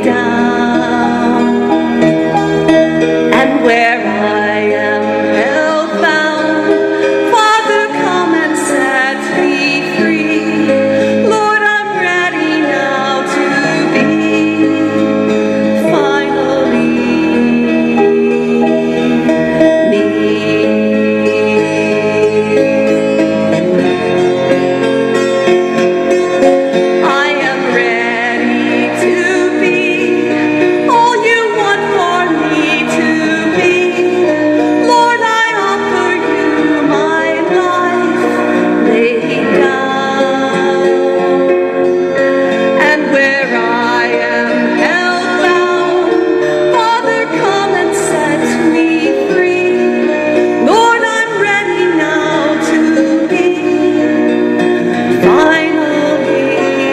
down. And where I am held bound, Father, come and set me free. Lord, I'm ready now to be finally me. I am ready to be all you want for me to be. Lord, I offer you my life laid down. And where I am held bound, Father, come and set me free. Lord, I'm ready now to be finally,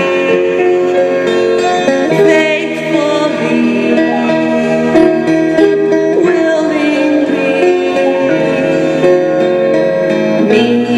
faithfully, willingly, me.